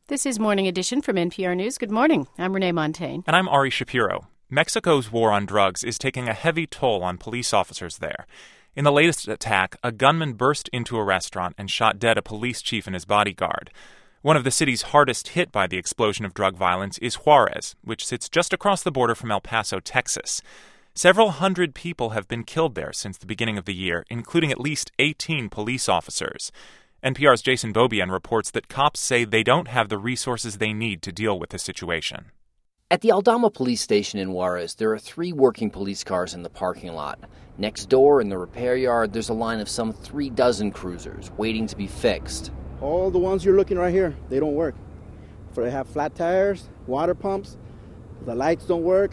This is Morning Edition from NPR News. Good morning. I'm Renee Montaigne. And I'm Ari Shapiro. Mexico's war on drugs is taking a heavy toll on police officers there. In the latest attack, a gunman burst into a restaurant and shot dead a police chief and his bodyguard. One of the cities hardest hit by the explosion of drug violence is Juarez, which sits just across the border from El Paso, Texas. Several hundred people have been killed there since the beginning of the year, including at least 18 police officers. NPR's Jason Beaubien reports that cops say they don't have the resources they need to deal with the situation. At the Aldama police station in Juarez, there are 3 working police cars in the parking lot. Next door, in the repair yard, there's a line of some 36 cruisers waiting to be fixed. All the ones you're looking right here, they don't work. They have flat tires, water pumps, the lights don't work.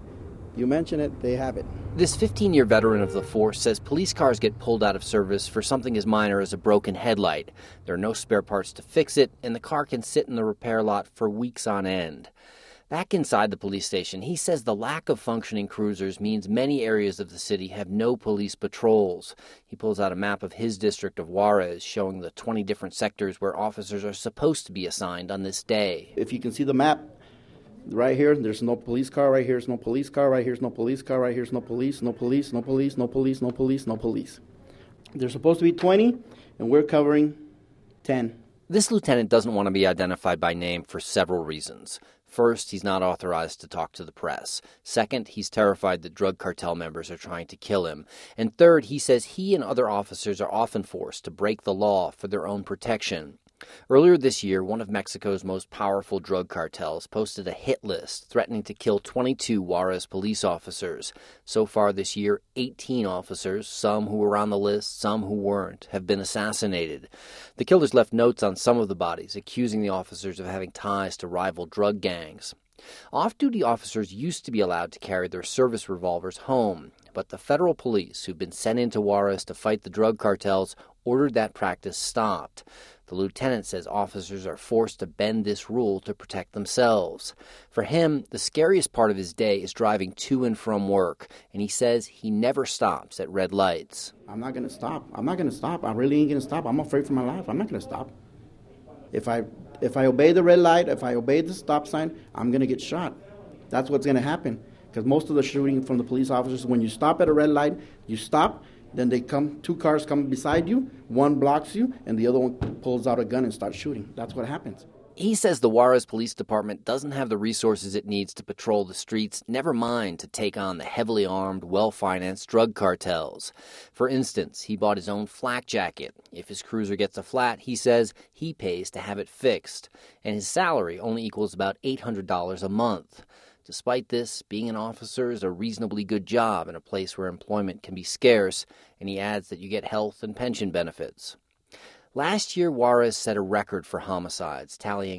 You mention it, they have it. This 15-year veteran of the force says police cars get pulled out of service for something as minor as a broken headlight. There are no spare parts to fix it, and the car can sit in the repair lot for weeks on end. Back inside the police station, he says the lack of functioning cruisers means many areas of the city have no police patrols. He pulls out a map of his district of Juarez, showing the 20 different sectors where officers are supposed to be assigned on this day. If you can see the map, right here, there's no police car, right here's no police car, right here's no police car, right here's no police, no police, no police, no police, no police, no police. There's supposed to be 20, and we're covering 10. This lieutenant doesn't want to be identified by name for several reasons. First, he's not authorized to talk to the press. Second, he's terrified that drug cartel members are trying to kill him. And third, he says he and other officers are often forced to break the law for their own protection. Earlier this year, one of Mexico's most powerful drug cartels posted a hit list threatening to kill 22 Juarez police officers. So far this year, 18 officers, some who were on the list, some who weren't, have been assassinated. The killers left notes on some of the bodies, accusing the officers of having ties to rival drug gangs. Off-duty officers used to be allowed to carry their service revolvers home, but the federal police, who've been sent into Juarez to fight the drug cartels, ordered that practice stopped. The lieutenant says officers are forced to bend this rule to protect themselves. For him, the scariest part of his day is driving to and from work, and he says he never stops at red lights. I'm not going to stop. I really ain't going to stop. I'm afraid for my life. I'm not going to stop. If I obey the red light, if I obey the stop sign, I'm going to get shot. That's what's going to happen. Because most of the shooting from the police officers, when you stop at a red light, you stop, then they come, 2 cars come beside you, one blocks you, and the other one pulls out a gun and starts shooting. That's what happens. He says the Juarez Police Department doesn't have the resources it needs to patrol the streets, never mind to take on the heavily armed, well-financed drug cartels. For instance, he bought his own flak jacket. If his cruiser gets a flat, he says he pays to have it fixed. And his salary only equals about $800 a month. Despite this, being an officer is a reasonably good job in a place where employment can be scarce, and he adds that you get health and pension benefits. Last year, Juarez set a record for homicides, tallying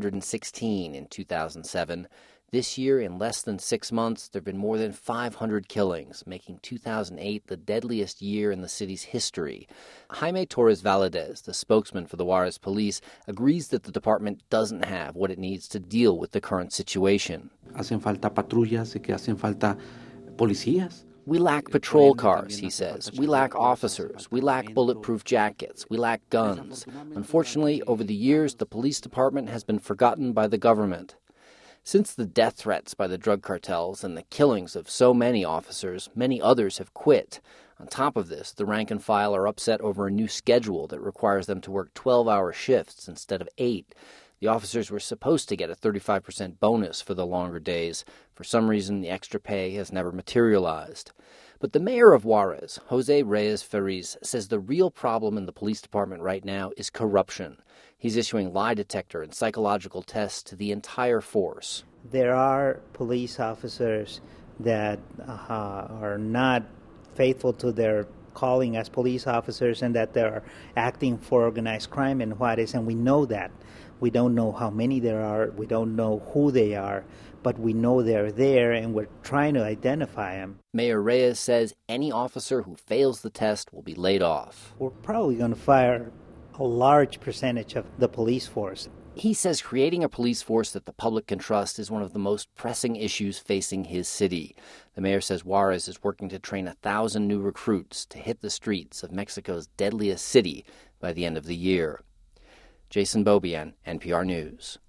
316 in 2007. This year, in less than 6 months, there have been more than 500 killings, making 2008 the deadliest year in the city's history. Jaime Torres Valadez, the spokesman for the Juarez police, agrees that the department doesn't have what it needs to deal with the current situation. Hacen falta patrullas, que hacen falta policías. We lack patrol cars, he says. We lack officers. We lack bulletproof jackets. We lack guns. Unfortunately, over the years, the police department has been forgotten by the government. Since the death threats by the drug cartels and the killings of so many officers, many others have quit. On top of this, the rank and file are upset over a new schedule that requires them to work 12-hour shifts instead of 8. The officers were supposed to get a 35% bonus for the longer days. For some reason, the extra pay has never materialized. But the mayor of Juarez, Jose Reyes Ferriz, says the real problem in the police department right now is corruption. He's issuing lie detector and psychological tests to the entire force. There are police officers that are not faithful to their calling as police officers and that they're acting for organized crime in Juarez, and we know that. We don't know how many there are, we don't know who they are, but we know they're there and we're trying to identify them. Mayor Reyes says any officer who fails the test will be laid off. We're probably going to fire a large percentage of the police force. He says creating a police force that the public can trust is one of the most pressing issues facing his city. The mayor says Juarez is working to train 1,000 new recruits to hit the streets of Mexico's deadliest city by the end of the year. Jason Beaubien, NPR News.